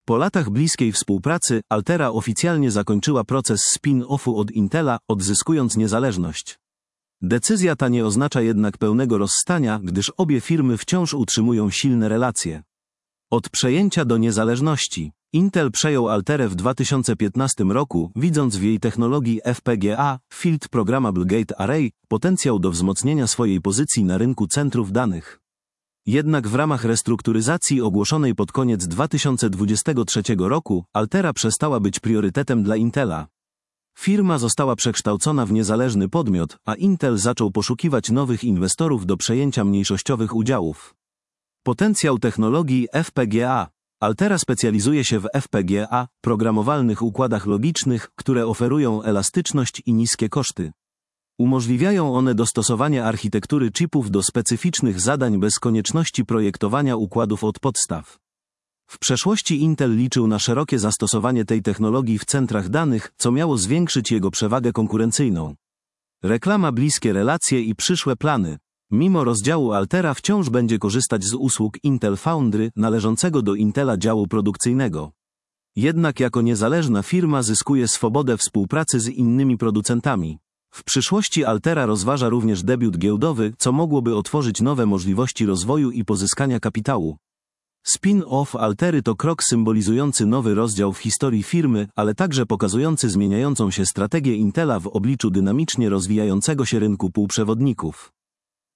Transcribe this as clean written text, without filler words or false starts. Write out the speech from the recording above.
Po latach bliskiej współpracy, Altera oficjalnie zakończyła proces spin-offu od Intela, odzyskując niezależność. Decyzja ta nie oznacza jednak pełnego rozstania, gdyż obie firmy wciąż utrzymują silne relacje. Od przejęcia do niezależności. Intel przejął Alterę w 2015 roku, widząc w jej technologii FPGA, Field Programmable Gate Array, potencjał do wzmocnienia swojej pozycji na rynku centrów danych. Jednak w ramach restrukturyzacji ogłoszonej pod koniec 2023 roku, Altera przestała być priorytetem dla Intela. Firma została przekształcona w niezależny podmiot, a Intel zaczął poszukiwać nowych inwestorów do przejęcia mniejszościowych udziałów. Potencjał technologii FPGA. Altera specjalizuje się w FPGA, programowalnych układach logicznych, które oferują elastyczność i niskie koszty. Umożliwiają one dostosowanie architektury chipów do specyficznych zadań bez konieczności projektowania układów od podstaw. W przeszłości Intel liczył na szerokie zastosowanie tej technologii w centrach danych, co miało zwiększyć jego przewagę konkurencyjną. Reklama, bliskie relacje i przyszłe plany. Mimo rozdziału Altera wciąż będzie korzystać z usług Intel Foundry należącego do Intela działu produkcyjnego. Jednak jako niezależna firma zyskuje swobodę współpracy z innymi producentami. W przyszłości Altera rozważa również debiut giełdowy, co mogłoby otworzyć nowe możliwości rozwoju i pozyskania kapitału. Spin-off Altery to krok symbolizujący nowy rozdział w historii firmy, ale także pokazujący zmieniającą się strategię Intela w obliczu dynamicznie rozwijającego się rynku półprzewodników.